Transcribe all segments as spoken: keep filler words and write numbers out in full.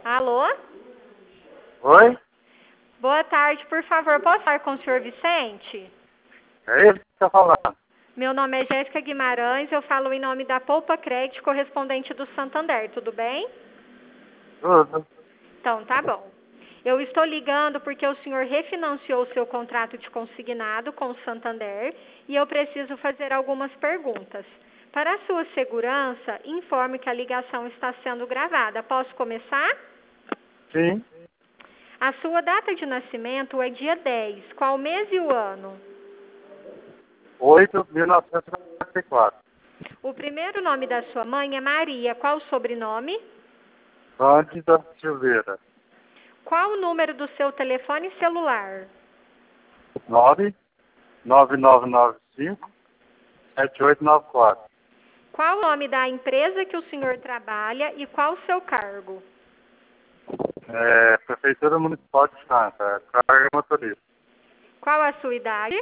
Alô? Oi? Boa tarde, por favor, posso falar com o senhor Vicente? É ele que está falando. Meu nome é Jéssica Guimarães, eu falo em nome da Poupa Crédito, correspondente do Santander, tudo bem? Tudo. Então, tá bom. Eu estou ligando porque o senhor refinanciou o seu contrato de consignado com o Santander e eu preciso fazer algumas perguntas. Para a sua segurança, informe que a ligação está sendo gravada. Posso começar? Sim. A sua data de nascimento é dia dez. Qual mês e o ano? oito de mil novecentos e noventa e quatro. O primeiro nome da sua mãe é Maria. Qual o sobrenome? Cândida Silveira. Qual o número do seu telefone celular? nove nove nove nove cinco sete oito nove quatro. Qual o nome da empresa que o senhor trabalha e qual o seu cargo? É, Prefeitura Municipal de Franca. É, carga motorista. Qual a sua idade?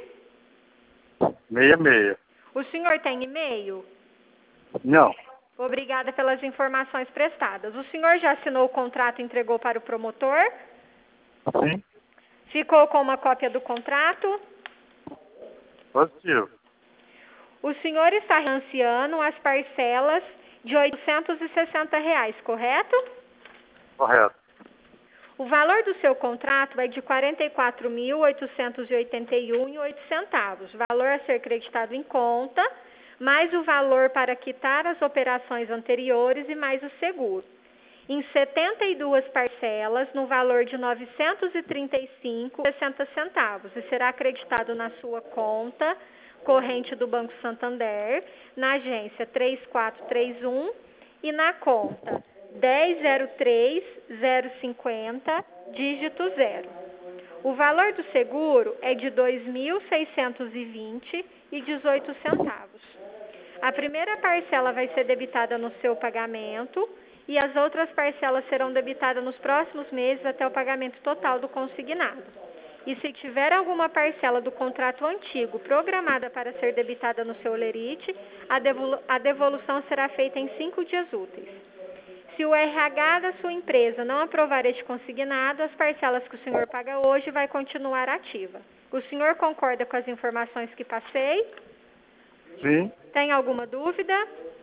Meia meia. O senhor tem e-mail? Não. Obrigada pelas informações prestadas. O senhor já assinou o contrato e entregou para o promotor? Sim. Ficou com uma cópia do contrato? Positivo. O senhor está financiando as parcelas de oitocentos e sessenta reais, correto? Correto. O valor do seu contrato é de quarenta e quatro mil, oitocentos e oitenta e um reais e oito centavos. Valor a ser creditado em conta, mais o valor para quitar as operações anteriores e mais o seguro. Em setenta e duas parcelas, no valor de novecentos e trinta e cinco reais e sessenta centavos. E será acreditado na sua conta corrente do Banco Santander, na agência três quatro três um e na conta dez zero três zero cinquenta, dígito zero. O valor do seguro é de dois mil seiscentos e vinte reais e dezoito centavos. A primeira parcela vai ser debitada no seu pagamento e as outras parcelas serão debitadas nos próximos meses até o pagamento total do consignado. E se tiver alguma parcela do contrato antigo programada para ser debitada no seu lerite, a, devolu- a devolução será feita em cinco dias úteis. Se o R H da sua empresa não aprovar este consignado, as parcelas que o senhor paga hoje vai continuar ativa. O senhor concorda com as informações que passei? Sim. Tem alguma dúvida?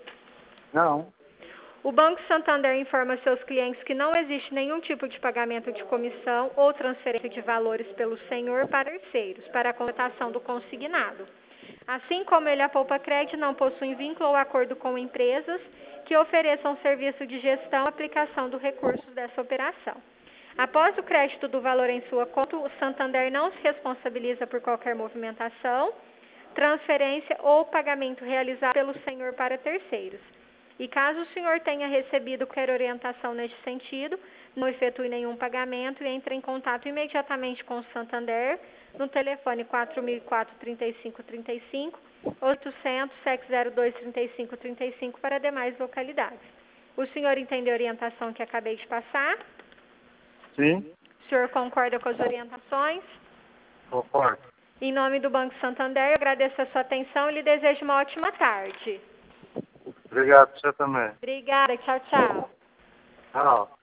Não. O Banco Santander informa seus clientes que não existe nenhum tipo de pagamento de comissão ou transferência de valores pelo senhor para terceiros, para a completação do consignado. Assim como ele, a Poupa Crédito não possui vínculo ou acordo com empresas que ofereçam serviço de gestão e aplicação dos recursos dessa operação. Após o crédito do valor em sua conta, o Santander não se responsabiliza por qualquer movimentação, transferência ou pagamento realizado pelo senhor para terceiros. E caso o senhor tenha recebido qualquer orientação neste sentido, não efetue nenhum pagamento e entre em contato imediatamente com o Santander no telefone quatro mil e quatro, trinta e cinco trinta e cinco, oitocentos, sete zero dois, trinta e cinco trinta e cinco para demais localidades. O senhor entende a orientação que acabei de passar? Sim. O senhor concorda com as orientações? Concordo. Em nome do Banco Santander, eu agradeço a sua atenção e lhe desejo uma ótima tarde. Obrigado, você também. Obrigada, tchau, tchau. Tchau.